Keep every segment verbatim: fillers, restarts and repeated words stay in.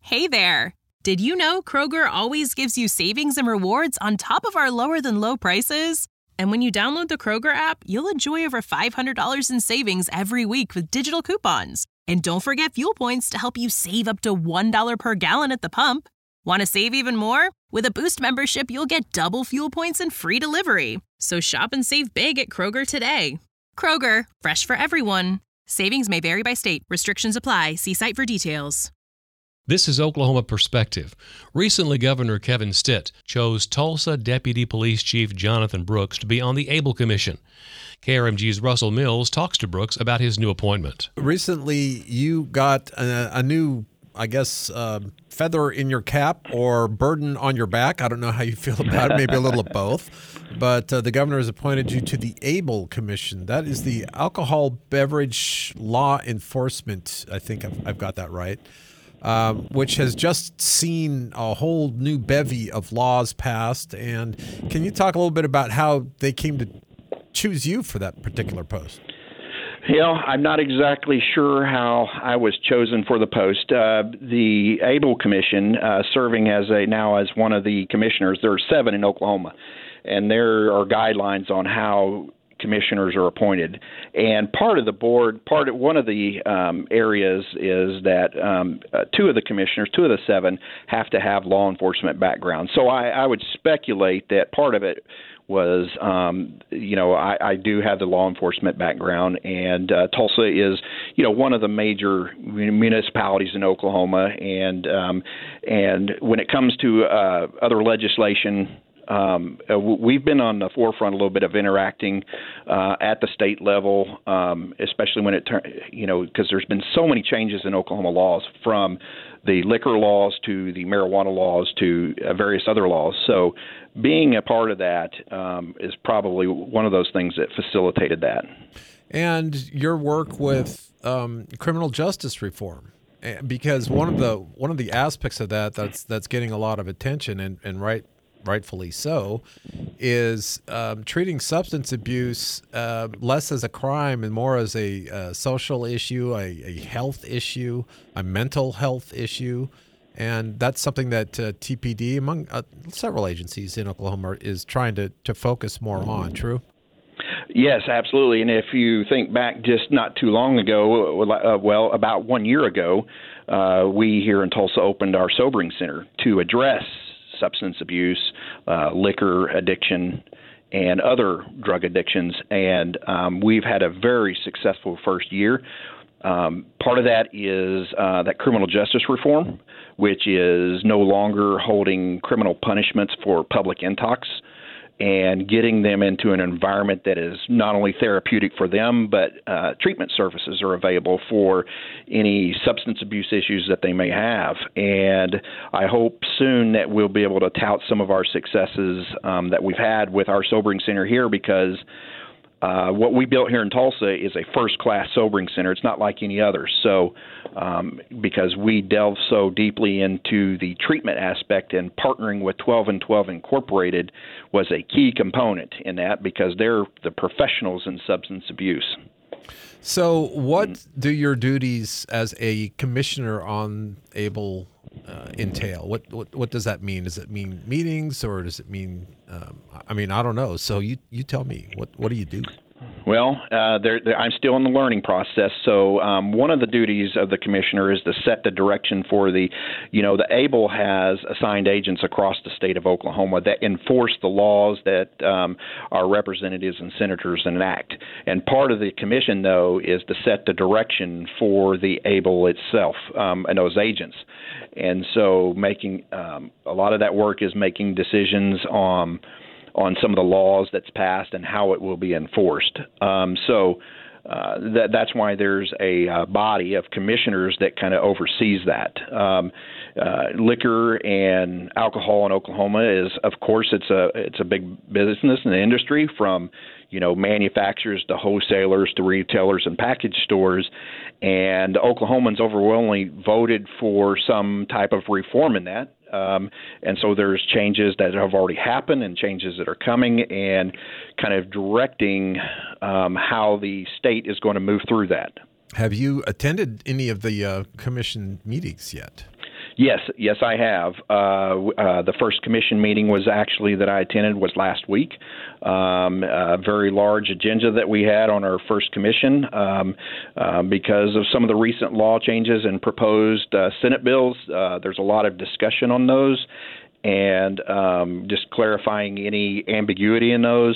Hey there! Did you know Kroger always gives you savings and rewards on top of our lower-than-low prices? And when you download the Kroger app, you'll enjoy over five hundred dollars in savings every week with digital coupons. And don't forget fuel points to help you save up to one dollar per gallon at the pump. Want to save even more? With a Boost membership, you'll get double fuel points and free delivery. So shop and save big at Kroger today. Kroger, fresh for everyone. Savings may vary by state. Restrictions apply. See site for details. This is Oklahoma Perspective. Recently, Governor Kevin Stitt chose Tulsa Deputy Police Chief Jonathan Brooks to be on the ABLE Commission. K R M G's Russell Mills talks to Brooks about his new appointment. Recently, you got a, a new, I guess, uh, feather in your cap or burden on your back. I don't know how you feel about it, maybe a little of both. But uh, the governor has appointed you to the ABLE Commission. That is the Alcohol Beverage Law Enforcement. I think I've, I've got that right. Um, which has just seen a whole new bevy of laws passed. And can you talk a little bit about how they came to choose you for that particular post? You know, I'm not exactly sure how I was chosen for the post. Uh, the ABLE Commission, uh, serving as a now as one of the commissioners, there are seven in Oklahoma, and there are guidelines on how commissioners are appointed. And part of the board, part of one of the um, areas is that um, uh, two of the commissioners, two of the seven, have to have law enforcement background. So I, I would speculate that part of it was, um, you know, I, I do have the law enforcement background, and uh, Tulsa is, you know, one of the major municipalities in Oklahoma, and um, and when it comes to uh, other legislation, Um, uh, we've been on the forefront a little bit of interacting uh, at the state level, um, especially when it, tur- you know, because there's been so many changes in Oklahoma laws, from the liquor laws to the marijuana laws to uh, various other laws. So being a part of that um, is probably one of those things that facilitated that. And your work with um, criminal justice reform. Because one of the one of the aspects of that that's that's getting a lot of attention, and, and right rightfully so, is um, treating substance abuse uh, less as a crime and more as a uh, social issue, a, a health issue, a mental health issue. And that's something that uh, T P D, among uh, several agencies in Oklahoma, is trying to, to focus more on. True? Yes, absolutely. And if you think back just not too long ago, uh, well, about one year ago, uh, we here in Tulsa opened our sobering center to address substance abuse, uh, liquor addiction, and other drug addictions. And um, we've had a very successful first year. Um, part of that is uh, that criminal justice reform, which is no longer holding criminal punishments for public intox and getting them into an environment that is not only therapeutic for them, but uh, treatment services are available for any substance abuse issues that they may have. And I hope soon that we'll be able to tout some of our successes um, that we've had with our sobering center here, because Uh, what we built here in Tulsa is a first-class sobering center. It's not like any other. So um, because we delve so deeply into the treatment aspect, and partnering with twelve and twelve Incorporated was a key component in that, because they're the professionals in substance abuse. So what do your duties as a commissioner on ABLE uh, entail? What, what what does that mean? Does it mean meetings, or does it mean, um, I mean, I don't know. So you, you tell me, what, what do you do? Well, uh, they're, they're, I'm still in the learning process. So um, one of the duties of the commissioner is to set the direction for the, you know, the ABLE has assigned agents across the state of Oklahoma that enforce the laws that um, our representatives and senators enact. And part of the commission, though, is to set the direction for the ABLE itself um, and those agents. And so making um, a lot of that work is making decisions on on some of the laws that's passed and how it will be enforced. Um, so uh, that, that's why there's a uh, body of commissioners that kind of oversees that. Um, uh, liquor and alcohol in Oklahoma is, of course, it's a it's a big business in the industry, from you know manufacturers to wholesalers to retailers and package stores. And Oklahomans overwhelmingly voted for some type of reform in that. Um, and so there's changes that have already happened and changes that are coming, and kind of directing um, how the state is going to move through that. Have you attended any of the uh, commission meetings yet? Yes, yes, I have. Uh, uh, the first commission meeting was actually that I attended was last week. Um, a very large agenda that we had on our first commission um, uh, because of some of the recent law changes and proposed uh, Senate bills. Uh, there's a lot of discussion on those and um, just clarifying any ambiguity in those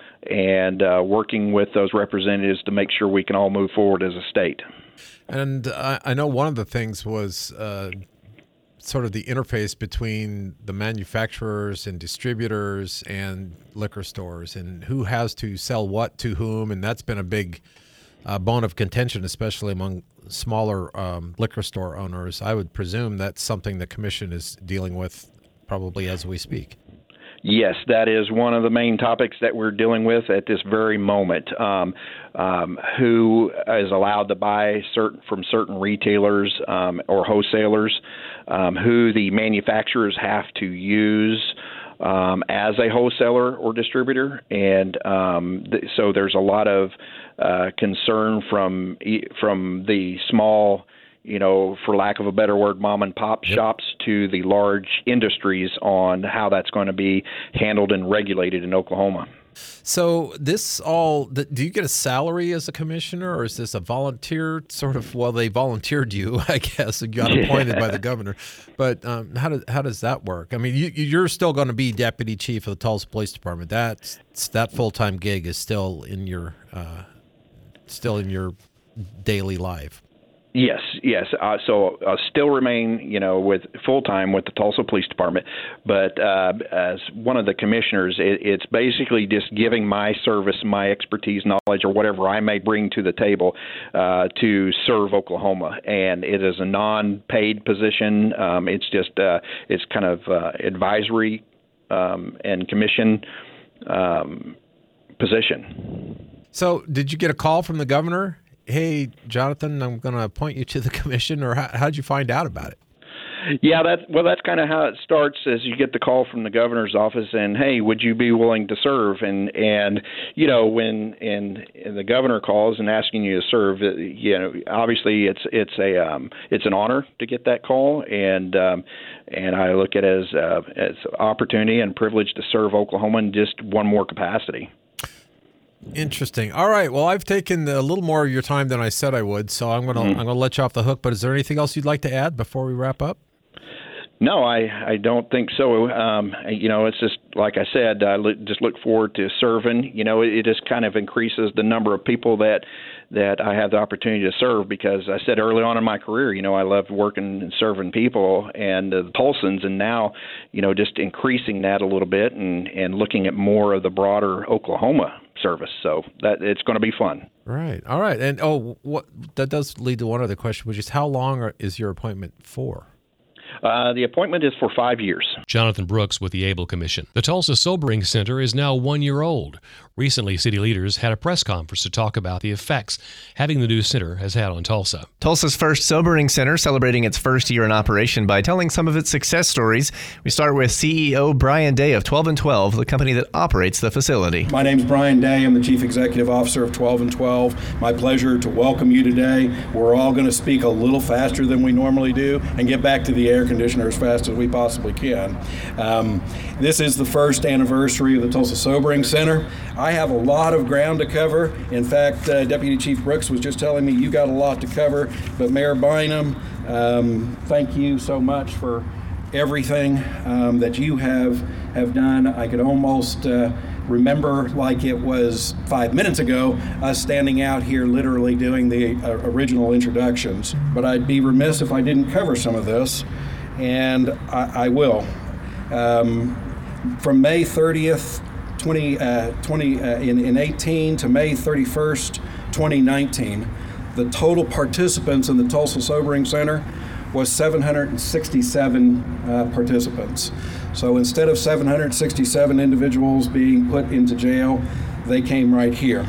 and uh, working with those representatives to make sure we can all move forward as a state. And I, I know one of the things was uh, sort of the interface between the manufacturers and distributors and liquor stores and who has to sell what to whom. And that's been a big uh, bone of contention, especially among smaller um, liquor store owners. I would presume that's something the commission is dealing with probably as we speak. Yes, that is one of the main topics that we're dealing with at this very moment. Um, um, who is allowed to buy certain from certain retailers um, or wholesalers, um, who the manufacturers have to use um, as a wholesaler or distributor. And um, th- so there's a lot of uh, concern from from the small, you know, for lack of a better word, mom and pop yep. shops to the large industries on how that's going to be handled and regulated in Oklahoma. So this all, do you get a salary as a commissioner, or is this a volunteer sort of, well, they volunteered you, I guess, and got appointed by the governor. But um, how, does, how does that work? I mean, you, you're still going to be deputy chief of the Tulsa Police Department. That's, that full-time gig is still in your, uh, still in your daily life. Yes, yes. Uh, so I uh, still remain, you know, with full time with the Tulsa Police Department, but uh, as one of the commissioners, it, it's basically just giving my service, my expertise, knowledge, or whatever I may bring to the table uh, to serve Oklahoma. And it is a non-paid position. Um, it's just uh, it's kind of uh, advisory um, and commission um, position. So, did you get a call from the governor? Hey, Jonathan, I'm going to appoint you to the commission, or how how'd you find out about it? Yeah, that's well, that's kind of how it starts. As you get the call from the governor's office, and hey, would you be willing to serve? And and you know when and, and the governor calls and asking you to serve, you know, obviously it's it's a um, it's an honor to get that call, and um, and I look at it as uh, as opportunity and privilege to serve Oklahoma in just one more capacity. Interesting. All right. Well, I've taken a little more of your time than I said I would, so I'm gonna mm-hmm. I'm gonna let you off the hook. But is there anything else you'd like to add before we wrap up? No, I, I don't think so. Um, you know, it's just like I said. I look, just look forward to serving. You know, it, it just kind of increases the number of people that that I have the opportunity to serve, because I said early on in my career, you know, I loved working and serving people and uh, the Tulsans, and now, you know, just increasing that a little bit and, and looking at more of the broader Oklahoma service. So that it's going to be fun. Right. All right. And oh, what that does lead to one other question, which is how long are, is your appointment for? Uh, the appointment is for five years. Jonathan Brooks with the Able Commission. The Tulsa Sobering Center is now one year old. Recently, city leaders had a press conference to talk about the effects having the new center has had on Tulsa. Tulsa's first Sobering Center celebrating its first year in operation by telling some of its success stories. We start with C E O Brian Day of twelve and twelve, the company that operates the facility. My name's Brian Day. I'm the Chief Executive Officer of twelve and twelve. My pleasure to welcome you today. We're all going to speak a little faster than we normally do and get back to the air conditioner as fast as we possibly can. Um, this is the first anniversary of the Tulsa Sobering Center. I have a lot of ground to cover. In fact, uh, Deputy Chief Brooks was just telling me you got a lot to cover. But Mayor Bynum, um, thank you so much for everything um, that you have have done. I could almost uh, remember like it was five minutes ago, us standing out here literally doing the uh, original introductions. But I'd be remiss if I didn't cover some of this, and I, I will. Um, from May thirtieth, twenty, uh, twenty, uh, in, in eighteen to May thirty-first, twenty nineteen, the total participants in the Tulsa Sobering Center was seven hundred sixty-seven uh, participants. So instead of seven hundred sixty-seven individuals being put into jail, they came right here.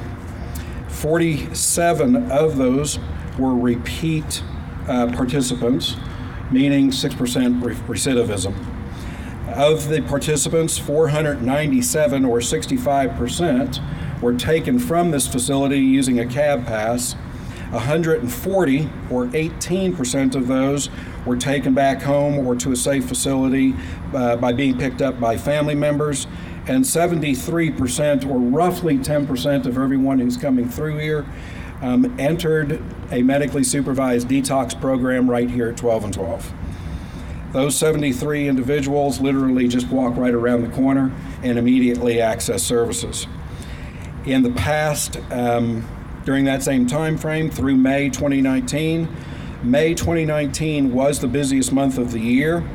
forty-seven of those were repeat uh, participants, meaning six percent re- recidivism. Of the participants, four hundred ninety-seven, or sixty-five percent, were taken from this facility using a cab pass. one hundred forty, or eighteen percent of those, were taken back home or to a safe facility uh, by being picked up by family members. And seventy-three percent, or roughly ten percent of everyone who's coming through here, um, entered a medically supervised detox program right here at twelve and twelve. Those seventy-three individuals literally just walk right around the corner and immediately access services. In the past, um, during that same time frame, through May twenty nineteen, May twenty nineteen was the busiest month of the year,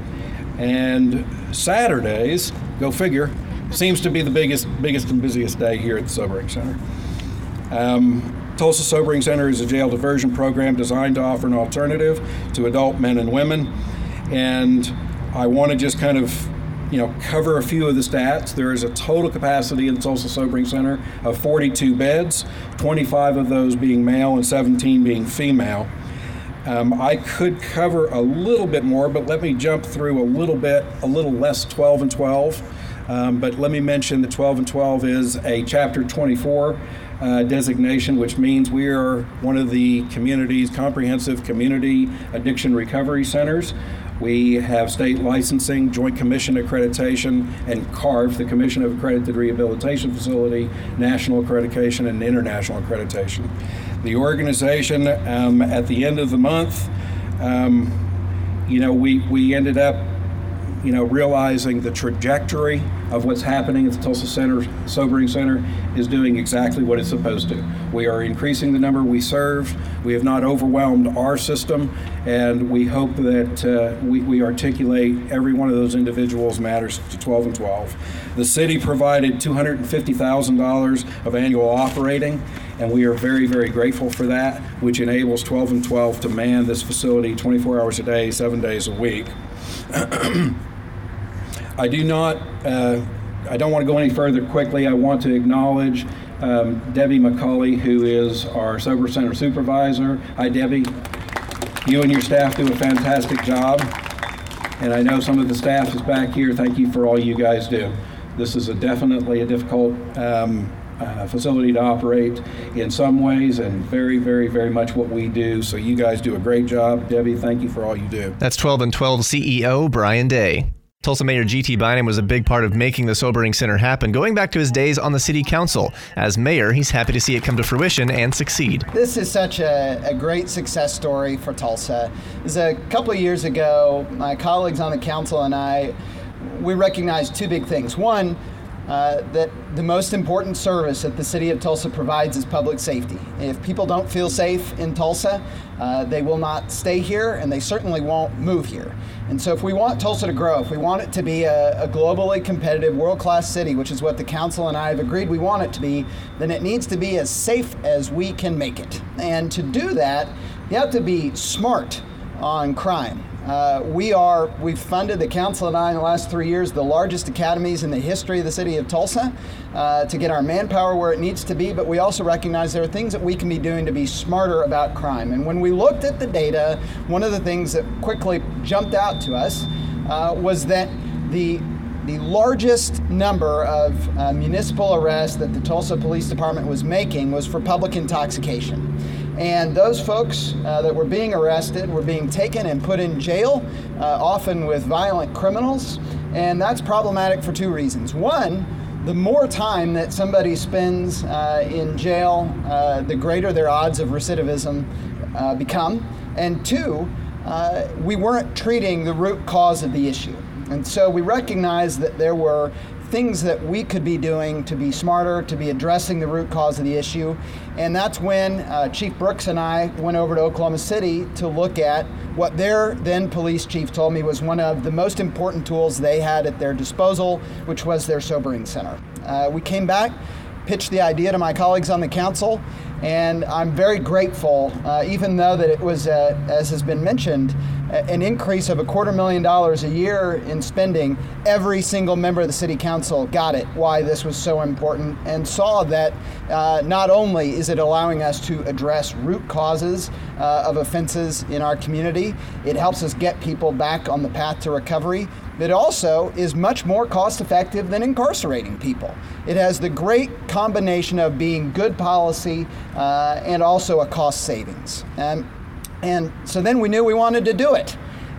and Saturdays, go figure, seems to be the biggest, biggest and busiest day here at the Sobering Center. Um, Tulsa Sobering Center is a jail diversion program designed to offer an alternative to adult men and women. And I want to just kind of, you know, cover a few of the stats. There is a total capacity in the Tulsa Sobering Center of forty-two beds, twenty-five of those being male and seventeen being female. Um, I could cover a little bit more, but let me jump through a little bit, a little less twelve and twelve. Um, but let me mention that twelve and twelve is a Chapter twenty-four uh, designation, which means we are one of the community's comprehensive community addiction recovery centers. We have state licensing, Joint Commission accreditation, and C A R F, the Commission of Accredited Rehabilitation Facility, national accreditation, and international accreditation. The organization, um, at the end of the month, um, you know, we, we ended up you know, realizing the trajectory of what's happening at the Tulsa Center, Sobering Center is doing exactly what it's supposed to. We are increasing the number we serve. We have not overwhelmed our system, and we hope that uh, we, we articulate every one of those individuals matters to twelve and twelve. The city provided two hundred fifty thousand dollars of annual operating, and we are very, very grateful for that, which enables twelve and twelve to man this facility twenty-four hours a day, seven days a week. I do not, uh, I don't want to go any further quickly. I want to acknowledge um, Debbie McCulley, who is our Sober Center supervisor. Hi, Debbie. You and your staff do a fantastic job. And I know some of the staff is back here. Thank you for all you guys do. This is a definitely a difficult um, uh, facility to operate in some ways, and very, very, very much what we do. So you guys do a great job. Debbie, thank you for all you do. That's twelve and twelve C E O Brian Day. Tulsa Mayor G T. Bynum was a big part of making the Sobering Center happen, going back to his days on the city council. As mayor, he's happy to see it come to fruition and succeed. This is such a, a great success story for Tulsa. It was a couple of years ago, my colleagues on the council and I, we recognized two big things. One, Uh, that the most important service that the city of Tulsa provides is public safety. If people don't feel safe in Tulsa, uh, they will not stay here, and they certainly won't move here. And so if we want Tulsa to grow, if we want it to be a, a globally competitive, world-class city, which is what the council and I have agreed we want it to be, then it needs to be as safe as we can make it. And to do that, you have to be smart on crime. Uh, we are, we've funded, the council and I in the last three years, the largest academies in the history of the city of Tulsa uh, to get our manpower where it needs to be, but we also recognize there are things that we can be doing to be smarter about crime. And when we looked at the data, one of the things that quickly jumped out to us uh, was that the The largest number of uh, municipal arrests that the Tulsa Police Department was making was for public intoxication. And those folks uh, that were being arrested were being taken and put in jail, uh, often with violent criminals. And that's problematic for two reasons. One, the more time that somebody spends uh, in jail, uh, the greater their odds of recidivism uh, become. And two, uh, we weren't treating the root cause of the issue. And so we recognized that there were things that we could be doing to be smarter, to be addressing the root cause of the issue. And that's when uh, Chief Brooks and I went over to Oklahoma City to look at what their then police chief told me was one of the most important tools they had at their disposal, which was their Sobering Center. Uh, we came back, pitched the idea to my colleagues on the council, and I'm very grateful, uh, even though that it was, uh, as has been mentioned, an increase of a quarter million dollars a year in spending. Every single member of the city council got it, why this was so important, and saw that uh, not only is it allowing us to address root causes uh, of offenses in our community, it helps us get people back on the path to recovery, but it also is much more cost effective than incarcerating people. It has the great combination of being good policy uh, and also a cost savings. And And so then we knew we wanted to do it.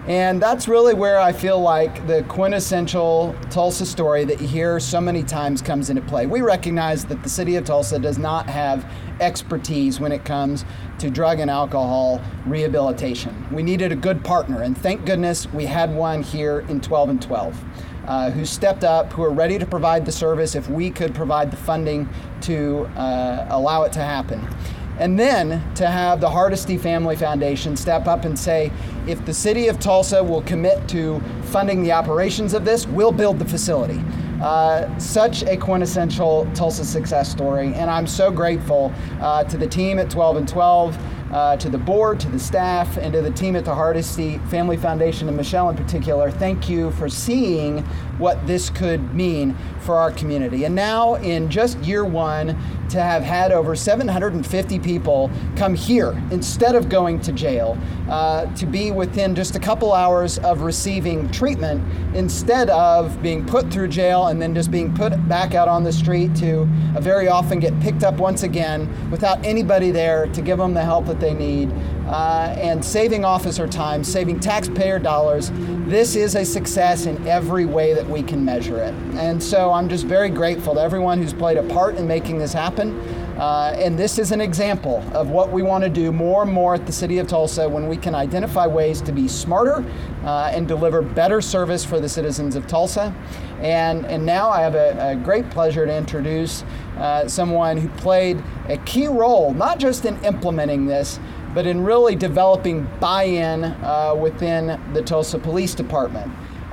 And that's really where I feel like the quintessential Tulsa story that you hear so many times comes into play. We recognize that the city of Tulsa does not have expertise when it comes to drug and alcohol rehabilitation. We needed a good partner, and thank goodness we had one here in twelve and twelve. Uh, who stepped up, who are ready to provide the service if we could provide the funding to uh, allow it to happen. And then to have the Hardesty Family Foundation step up and say, if the city of Tulsa will commit to funding the operations of this, we'll build the facility. Uh, such a quintessential Tulsa success story, and I'm so grateful uh, to the team at twelve and twelve, uh, to the board, to the staff, and to the team at the Hardesty Family Foundation, and Michelle in particular. Thank you for seeing what this could mean for our community. And now, in just year one, to have had over seven hundred fifty people come here instead of going to jail, uh, to be within just a couple hours of receiving treatment instead of being put through jail and then just being put back out on the street to uh, very often get picked up once again without anybody there to give them the help that they need, uh, and saving officer time, saving taxpayer dollars. This is a success in every way that we can measure it. And so I'm just very grateful to everyone who's played a part in making this happen. Uh, and this is an example of what we want to do more and more at the City of Tulsa when we can identify ways to be smarter uh, and deliver better service for the citizens of Tulsa. And, and now I have a, a great pleasure to introduce uh, someone who played a key role, not just in implementing this, but in really developing buy-in uh, within the Tulsa Police Department.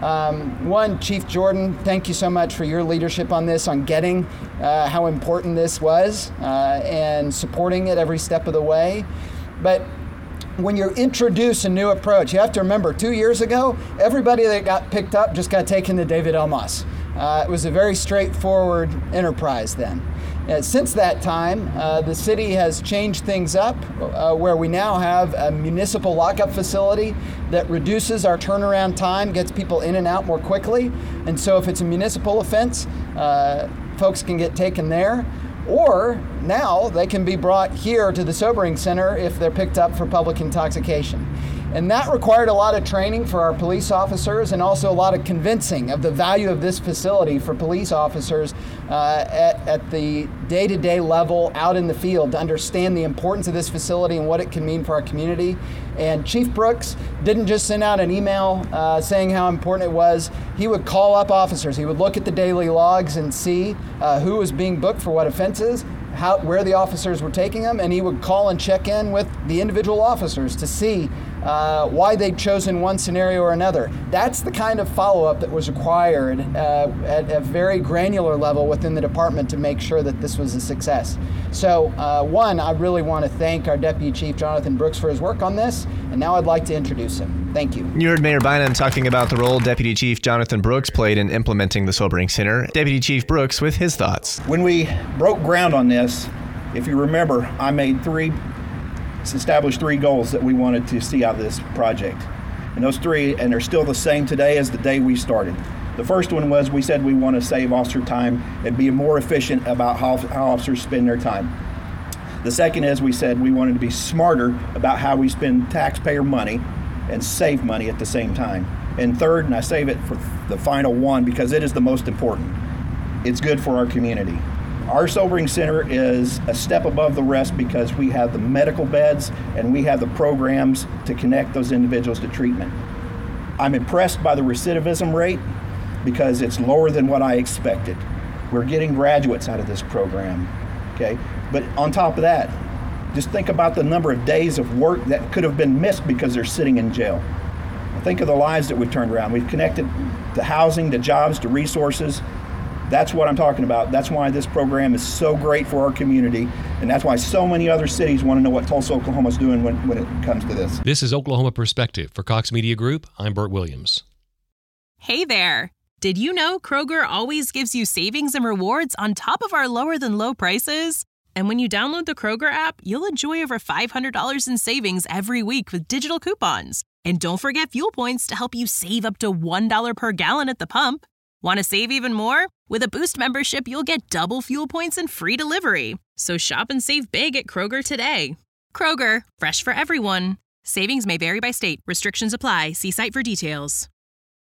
Um, one, Chief Jordan, thank you so much for your leadership on this, on getting uh, how important this was uh, and supporting it every step of the way. But when you introduce a new approach, you have to remember, two years ago, everybody that got picked up just got taken to David L. Moss. Uh, it was a very straightforward enterprise then. Uh, since that time, uh, the city has changed things up uh, where we now have a municipal lockup facility that reduces our turnaround time, gets people in and out more quickly. And so if it's a municipal offense, uh, folks can get taken there. Or now they can be brought here to the sobering center if they're picked up for public intoxication. And that required a lot of training for our police officers and also a lot of convincing of the value of this facility for police officers uh, at, at the day-to-day level out in the field to understand the importance of this facility and what it can mean for our community. And Chief Brooks didn't just send out an email uh, saying how important it was. He would call up officers. He would look at the daily logs and see uh, who was being booked for what offenses, how, where the officers were taking them, and he would call and check in with the individual officers to see uh, why they'd chosen one scenario or another. That's the kind of follow-up that was required uh, at a very granular level within the department to make sure that this was a success. So, uh, one, I really want to thank our Deputy Chief Jonathan Brooks for his work on this, and now I'd like to introduce him. Thank you. You heard Mayor Bynum talking about the role Deputy Chief Jonathan Brooks played in implementing the Sobering Center. Deputy Chief Brooks with his thoughts. When we broke ground on this, if you remember, I made three, established three goals that we wanted to see out of this project. And those three, and they're still the same today as the day we started. The first one was we said we want to save officer time and be more efficient about how, how officers spend their time. The second is we said we wanted to be smarter about how we spend taxpayer money and save money at the same time. And third, and I save it for the final one because it is the most important, it's good for our community. Our Sobering Center is a step above the rest because we have the medical beds and we have the programs to connect those individuals to treatment. I'm impressed by the recidivism rate because it's lower than what I expected. We're getting graduates out of this program, okay? But on top of that, just think about the number of days of work that could have been missed because they're sitting in jail. Think of the lives that we've turned around. We've connected to housing, to jobs, to resources. That's what I'm talking about. That's why this program is so great for our community, and that's why so many other cities want to know what Tulsa, Oklahoma is doing when, when it comes to this. This is Oklahoma Perspective. For Cox Media Group, I'm Bert Williams. Hey there. Did you know Kroger always gives you savings and rewards on top of our lower than low prices? And when you download the Kroger app, you'll enjoy over five hundred dollars in savings every week with digital coupons. And don't forget fuel points to help you save up to one dollar per gallon at the pump. Want to save even more? With a Boost membership, you'll get double fuel points and free delivery. So shop and save big at Kroger today. Kroger, fresh for everyone. Savings may vary by state. Restrictions apply. See site for details.